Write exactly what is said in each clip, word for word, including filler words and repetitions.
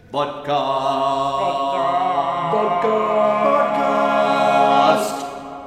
Podcast.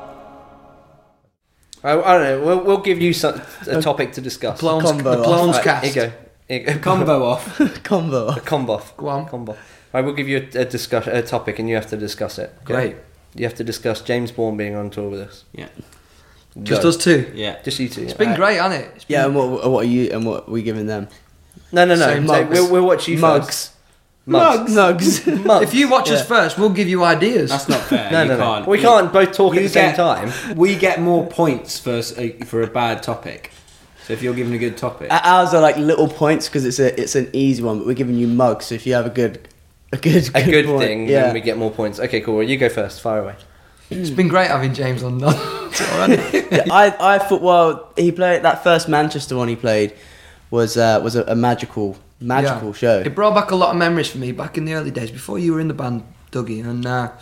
I, I don't know. We'll, we'll give you some, a topic to discuss. Blondes, Combo the Blondes off. cast. Here you go. Here you go. Combo off. Combo. A combo off. Go on. Combo. Right, we'll give you a, a discuss a topic, and you have to discuss it. Okay? Great. You have to discuss James Bourne being on tour with us. Yeah. Just Go. us two. Yeah. Just you two. It's been great, hasn't it? It's been Yeah, and what, what are you and what are we giving them? No, no, no. Same So mugs. we'll, we'll watch you Mugs. first. Mugs. Mugs. Mugs. If you watch us Yeah. first, we'll give you ideas. That's not fair. No, you no, no. can't. We You- can't both talk at you the same get- time. We get more points for s- a, for a bad topic. So if you're given a good topic, Ours are like little points because it's a it's an easy one, but we're giving you mugs. So if you have a good a good A good point, thing, yeah. then we get more points. Okay, cool. Well, you go first. Fire away. It's been great having James on. Already. Yeah, I I thought well he played that first Manchester one he played was uh, was a, a magical magical Yeah. show. It brought back a lot of memories for me back in the early days before you were in the band, Dougie, and uh,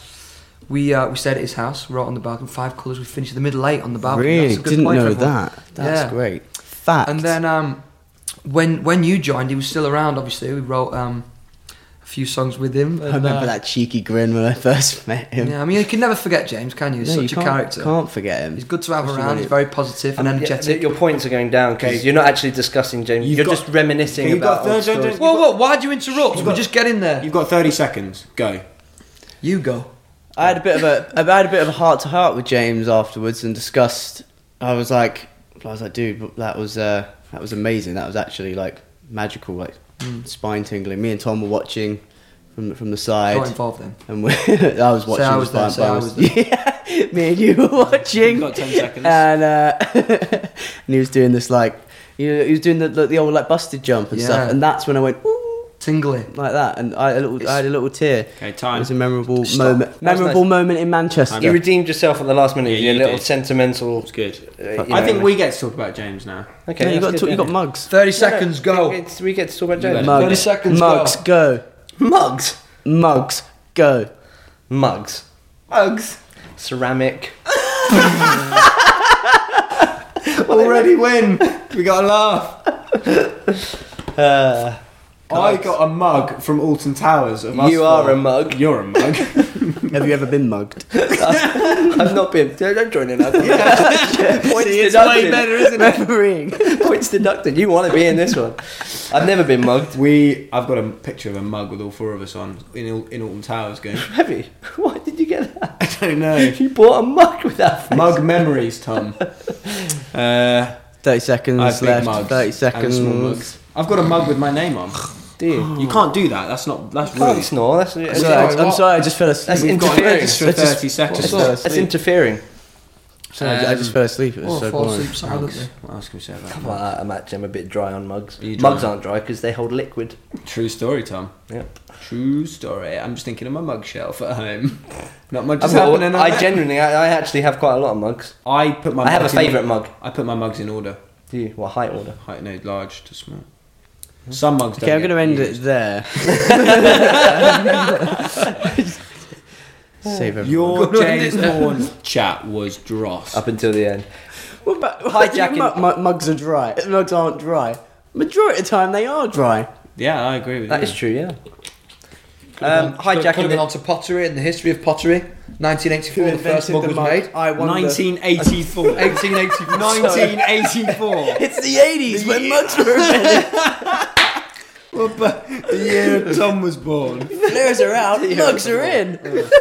we uh, we stayed at his house, wrote on the balcony, five colours. We finished the middle eight on the balcony. Really That's a good didn't point for know everyone. that. That's Yeah. great. Fact. And then um, when when you joined, he was still around. Obviously, we wrote um, a few songs with him. I and, remember uh, that cheeky grin when I first met him. Yeah, I mean, you can never forget James, can you? He's No, such you a can't, character. Can't forget him. He's good to have Especially around. when He's it- very positive and Yeah, energetic. th- your points are going down because Okay. you're not actually discussing James. You've You're got- just reminiscing Okay, you've about got old third- stories. Whoa, whoa! Why'd you interrupt? You've We'll got- just get in there. you've got thirty seconds. Go. You go. I had a bit of a I had a bit of a heart to heart with James afterwards and discussed. I was like, I was like, dude, that was uh, that was amazing. That was actually like magical, like spine tingling. Me and Tom were watching from from the side, Got involved then. and we, I was watching. I was the there, spine, say I but was there. Yeah, me and you were watching. You've got ten seconds. And uh, and he was doing this like, you know, he was doing the the, the old like busted jump and Yeah. stuff. And that's when I went. Ooh, Tingly. like that, and I, a little, I had a little tear. Okay, It time. was a memorable Stop. moment. That was Memorable nice. moment in Manchester. You redeemed yourself at the last minute. Yeah, with your you little did. sentimental. It's good. uh, you I know, think we get to talk about James now. Okay, No, you got that's to, good you got then. mugs. Thirty seconds. Go. It's- we get to talk about You James. got it. Mugs. thirty seconds, Mugs. Go. Mugs. Mugs. Go. Mugs. Mugs. Ceramic. Already win. We got a laugh. Uh, I got a mug from Alton Towers. Of us You are four. a mug. You're a mug. Have you ever been mugged? I've not been. Don't don't join in. Points It's deducted. way better, isn't it? Refereeing. Points deducted. You want to be in this one. I've never been mugged. We. I've got a picture of a mug with all four of us on in Al- in Alton Towers going. Have you? Why did you get that? I don't know. You bought a mug with that face. Mug memories, Tom. Uh, Thirty seconds I have big left. mugs. Thirty and seconds. small mugs. I've got a mug with my name on. Do you? You can't do that. That's not. That's Can't rude. snore. That's, I'm that's, sorry, Sorry, I'm what? sorry, I just fell asleep. That's We've got interfering. an extra It's just- thirty seconds. What's that's Sleep. interfering. Sorry, I just fell asleep. It was Or so fall boring. asleep silently. What else can we say about Come that? on, I'm actually I'm a bit dry on mugs. Are you dry? Mugs aren't dry because they hold liquid. True story, Tom. Yep. True story. I'm just thinking of my mug shelf at home. Not much I've is got- happening. I on there. genuinely, I, I actually have quite a lot of mugs. I put my. I have a mugs in- favourite mug. I put my mugs in order. Do you? What height order? Height, no, large to small. Some mugs. Okay, don't I'm get going to end used. it there. Save everyone. Your Good one, James isn't it? Bourne chat was dross. Up until the end. What about Hijacking- Mu- mu- mugs are dry. Mugs aren't dry. Majority of the time they are dry. Yeah, I agree with That you. is true. Yeah. Um, Um, Could have hijacking been the, on to pottery and the history of pottery. nineteen eighty-four, the first mug was made. I wonder. nineteen eighty-four. eighteen eighty-four. nineteen eighty-four. It's the eighties when mugs were invented. Well, but the year Tom was born. Flares are out, mugs are in.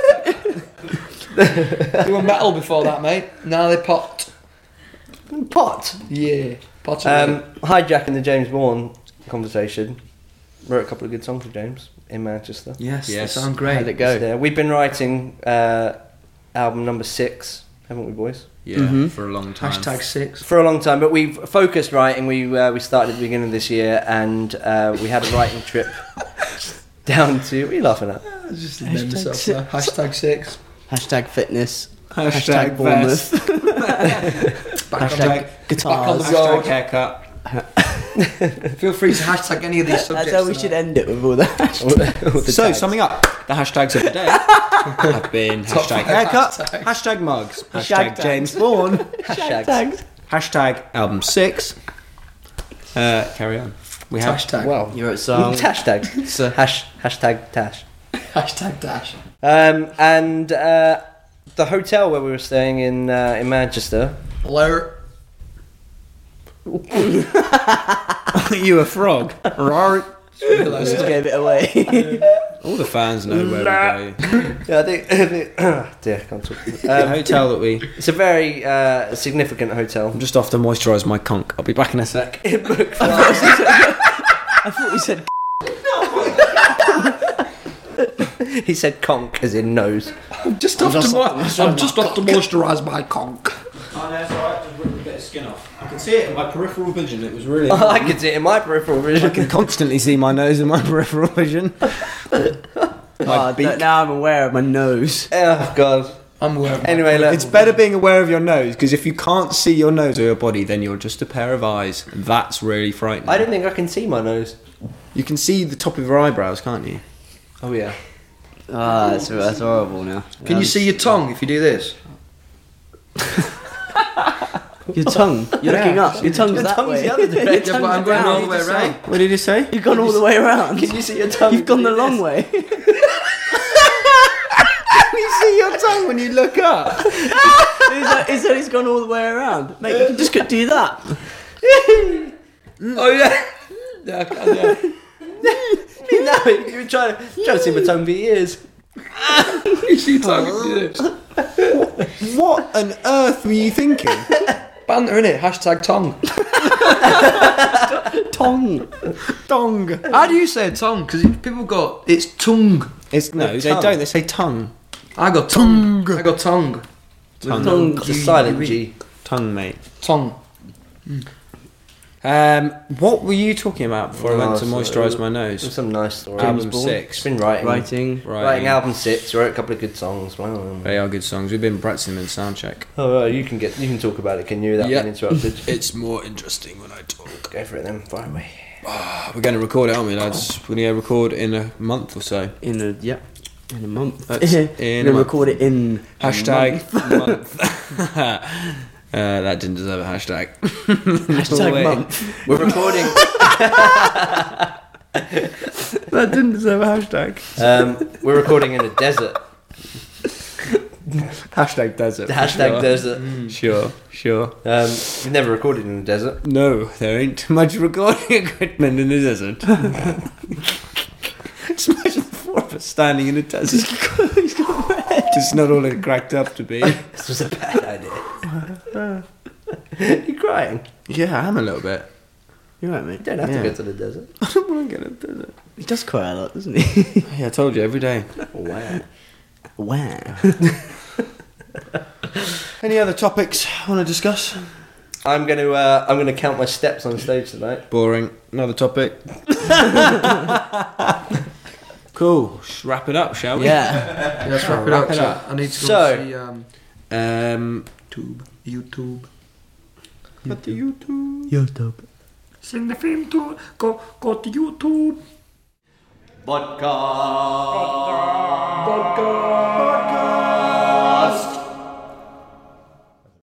They were metal before that, mate. Now they pot. pot. Yeah, pottery. Um, hijacking the James Bourne conversation. Wrote a couple of good songs for James in Manchester. yes, yes. they sound How'd great. it go? Yeah, we've been writing uh, album number six, haven't we, boys? Yeah, Mhm. for a long time. Hashtag six. For a long time, but we've focused writing. We uh, we started at the beginning of this year, and uh, we had a writing trip down to. What are you laughing at? I just Hashtag named myself six. there. Hashtag six. Hashtag fitness. Hashtag, Hashtag Bournemouth. Back on Hashtag the, back on the guitars. Hashtag road. haircut. Feel free to hashtag any of these subjects. That's how we should end it with all that. All the- all the So, tags. summing up, the hashtags of the day have been Top hashtag five haircut, hashtags. hashtag mugs, hashtag Hashtag James Bourne, Hashtags. Tags. hashtag album six. Uh, carry on. We have Hashtag. well. You wrote song. hashtag. So- Hash, hashtag Tash. Hashtag dash. Um, and uh, the hotel where we were staying in uh, in Manchester. Hello. You a frog? Rory. Just gave it away. All the fans know where we go. Yeah, I think. I think oh, dear, I can't talk. The Um, hotel that we. it's a very uh, significant hotel. I'm just off to moisturise my conch. I'll be back in a sec. In book I thought you said. He said conch as in nose. I'm just I'm off just to off to mo- moisturise I'm just my off to moisturise my conch. Oh, no, it's alright. Just rip a bit of skin off. I can see it in my peripheral vision. It was really. I can see it in my peripheral I vision. can constantly see my nose in my peripheral vision. Oh, beak. now I'm aware of my nose. Oh god. I'm aware of my Anyway, look. It's better being aware of your nose because if you can't see your nose or your body, then you're just a pair of eyes. And that's really frightening. I don't think I can see my nose. You can see the top of your eyebrows, can't you? Oh yeah. Ah, that's, that's horrible now. Can Um, you see your tongue if you do this? Your tongue? You're Yeah. looking up. Your tongue's Your that tongue's way. the other Your direction. Yeah, but I'm tongue's going down. all the way around. What did he say? You've gone all the way around. Can you see your tongue? You've gone the doing long this? way. You see your tongue when you look up. he, said, he said he's gone all the way around. Mate, you can just do that. Oh yeah. Yeah, I can, yeah. No, you were trying to trying to see my tongue for years. You see your tongue if you do this. What on earth were you thinking? Banter, innit? Hashtag tongue. Tongue. Dong. How do you say tongue? Because people got it's tongue. It's no, The they tongue. don't. They say tongue. I got tongue. I got tongue. Tongue. Tongue. It's a silent G. Tongue, mate. Tongue. Um, what were you talking about before I Oh, went to so- moisturise my It was nose? some nice story. Album Bond. six. It's been writing. Writing. Writing album six. Wrote a couple of good songs. Wow. They are good songs. We've been practicing them in soundcheck. Oh, well, you can get you can talk about it, can you? Without Yeah. being interrupted. It's more interesting when I talk. Go for it then. Fire away. We're going to record it, aren't we, lads? We're going to record in a month or so. In a yeah. In a month. That's We're in a gonna month. record it in Hashtag month. uh, that didn't deserve a hashtag. hashtag way. month. We're recording. That didn't deserve a hashtag. Um, we're recording in a desert. Hashtag desert. Hashtag sure. desert. Sure, sure. Um, we've never recorded in a desert. No, there ain't much recording equipment in the desert. Just imagine the four of us standing in a desert. Just not all it cracked up to be. This was a bad idea. You're crying. Yeah, I am a little bit. You're right, mate. You don't have Yeah. to go to the desert. I don't want to get in the desert. He does cry a lot, doesn't he? Yeah, I told you every day. Wow. Wow. Any other topics I want to discuss? I'm going to uh, I'm going to count my steps on stage tonight. Boring. Another topic. Cool. Sh- wrap it up, shall we? Yeah. Yeah, let's wrap it Wrap up. it so up. I need to go So- and see um, Um. YouTube. YouTube. What do you do? YouTube. Sing the theme to go go to YouTube. Vodka. Vodka.